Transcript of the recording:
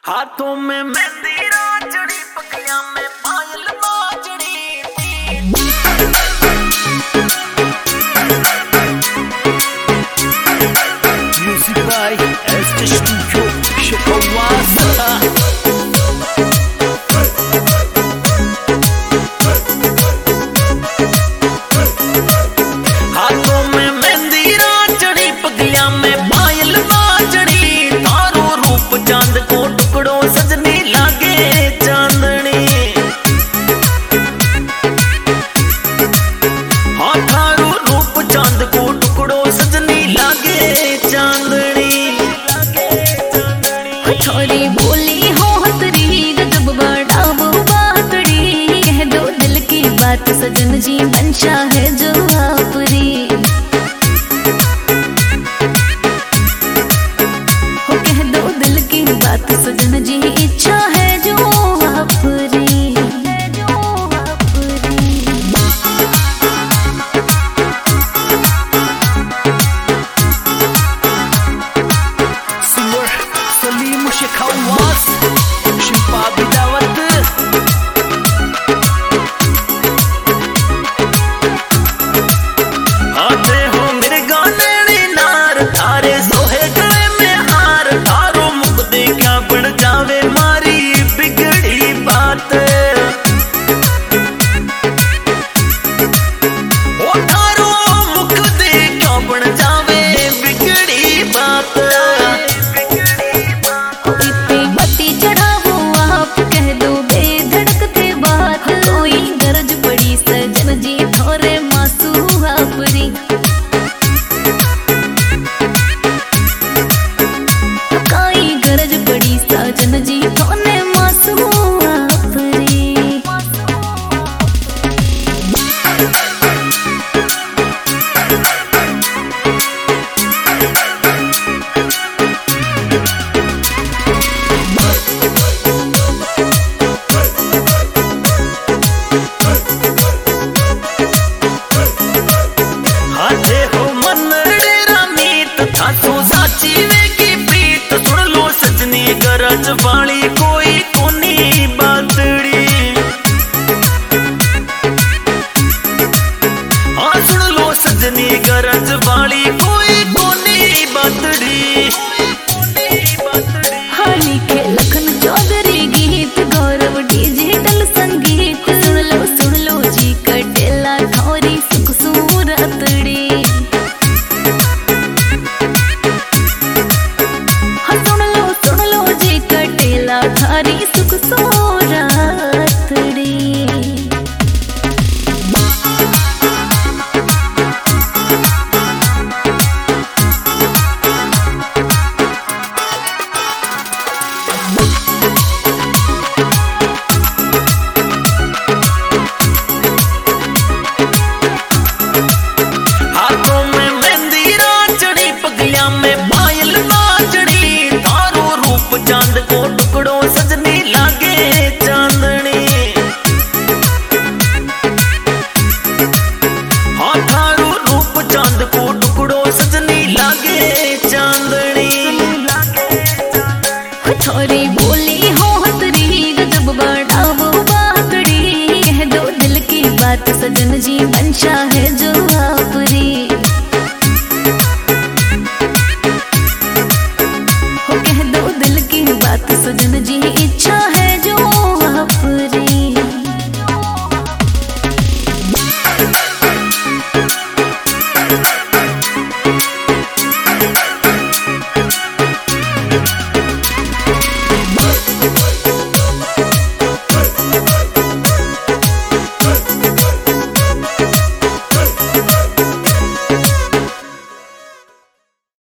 हाथों में मेहंदी राजड़ी, पखियां में पायल बाजड़ी। म्यूजिक बाय एसटी स्टूडियो शिकवासा। हाथों में मेहंदी राजड़ी, पखियां में पायल बाजड़ी। तारो रूप चांद को टुकड़ो सजनी लागे चांदनी। हाँ थारो रूप चांद को टुकड़ो सजनी लागे चांदनी। छोरी बोली हो हतरी गजब बड़ा वो बातड़ी। कह दो दिल की बात सजन जी मंशा है जो आपरी। हो कह दो दिल की बात सजन जी इच्छा है जो आपरी। सलीम शिकवास शिल्पा बिदावत। आते हो मेरे गाने नार, तारे सोहे गले में हार। तारो मुख देखा बन जावे मारी बिगड़ी बात। ओ तारो मुख देखा बन जावे बिगड़ी बात। सजन जी थोने मासू आपरी। हाथे हो मन डेरा मीत, थाथो साची वेगी प्रीत। सुन लो सजनी गरज वाली कोई कोनी बातड़ी। हाँ सुन लो सजनी गरज वाली कोई कोनी बातड़ी। हाँ लिखे लखन चौधरी गीत, गौरव डिजिटल संगीत। सुन लो जी कटेला ठौरी सुख सूरतड़ी। हाँ सुन लो जी कटेला थारी सुख सूरतड़ी। हाथों में मेहंदी राजड़ी, पगलियां में पायल बाजड़ी। तारो रूप चांद को टुकड़ो सजनी लागे चांदनी। हाँ थारो रूप चांद को टुकड़ो सजनी लागे चांदनी। छोरी बोली हो हतरी गजब बड़ा वो बातड़ी। कह दो दिल की बात सजन जी मंशा है जो आपरी। हो कह दो दिल की बात सजन जी इच्छा है